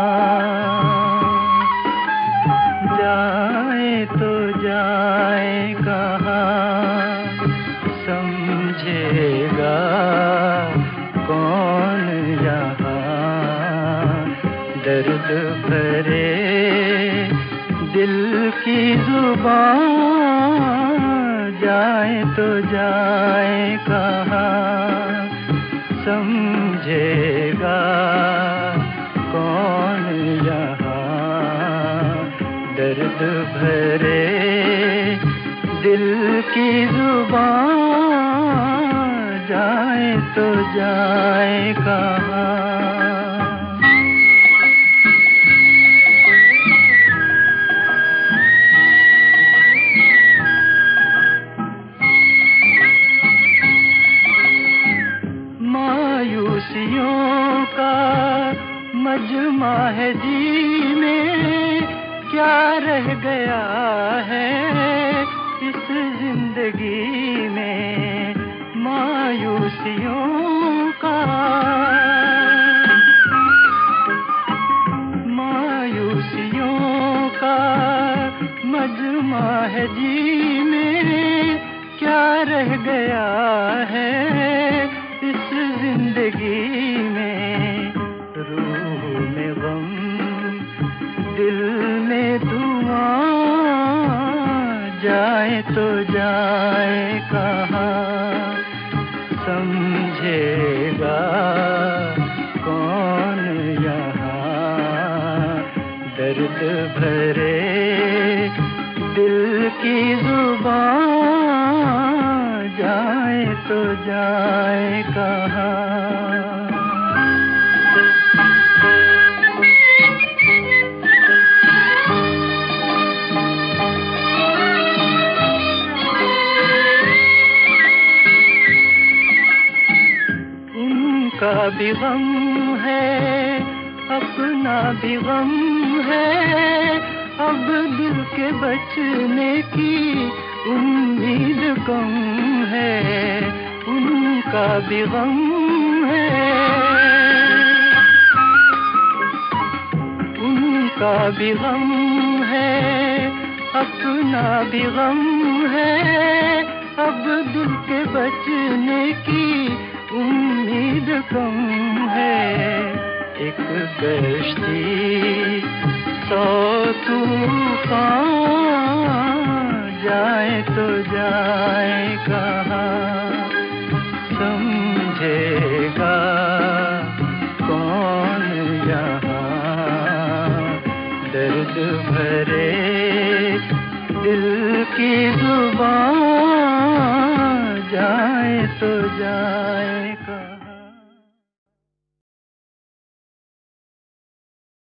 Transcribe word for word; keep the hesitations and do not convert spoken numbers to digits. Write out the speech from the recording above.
जाए तो जाए कहाँ, समझेगा कौन यहाँ। दर्द भरे दिल की जुबान, जाए तो जाए कहाँ, समझेगा कौन यहाँ। दर्द भरे दिल की जुबान, जाए तो जाए कहाँ। मायूसियों का मजमा है जी में, क्या रह गया है इस जिंदगी में। मायूसियों का मायूसियों का मजमा है जी में, क्या रह गया है इस जिंदगी में। रूह में गम, दिल में धुआं, जाए तो जाए कहाँ, समझेगा कौन यहाँ। दर्द भरे दिल की जुबान, जाए तो जाए कहाँ। उनका भी गम है, अपना भी गम है, अब दिल के बचने की उम्मीद कम है। उनका भी गम है, उनका भी गम है, अपना भी गम है, अब दिल के बचने की उम्मीद कम है। एक कश्ती सौ तूफान, जाए तो जाए कहाँ, समझेगा कौन यहाँ। दर्द भरे दिल की जुबान, जाए तो जाए।